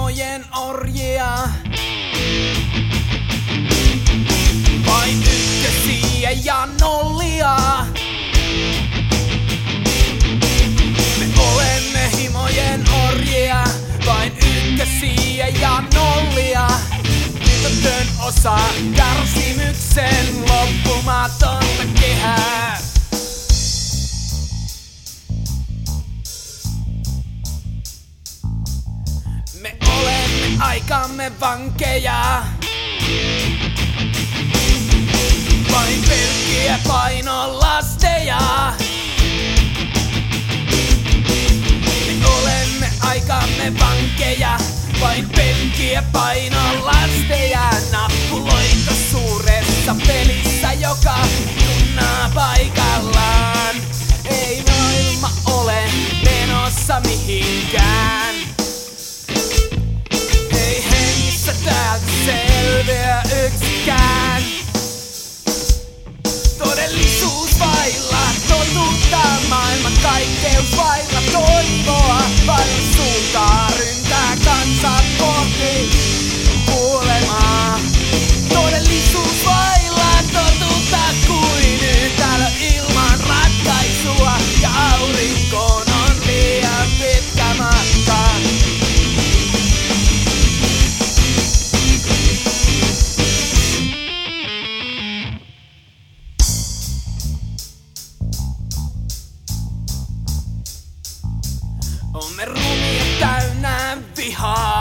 himojen orjia. Vain ykkösiä ja nollia. Me olemme himojen orjia. Vain ykkösiä ja nollia. Mitätön osa kärsimyksen loppumatonta kehää. Me olemme aikamme vankeja. Vain pelkkiä painolasteja. Me olemme aikamme vankeja. Vain pelkkiä painolasteja. Nappuloita suuressa pelissä, joka junnaa paikallaan. Ei maailma ole menossa mihinkään. Ei hengissä täältä selviä yksikään. Todellisuus vailla totuutta, maailman kaikkeus vailla toivoa. Vailla suuntaa ryntää kansaa kohti kuolemaa. Todellisuus vailla totuutta kuin yhtälö ilman ratkaisua. Ja aurinkoon on liian pitkä matka. Olemme rumia täynnä vihaa.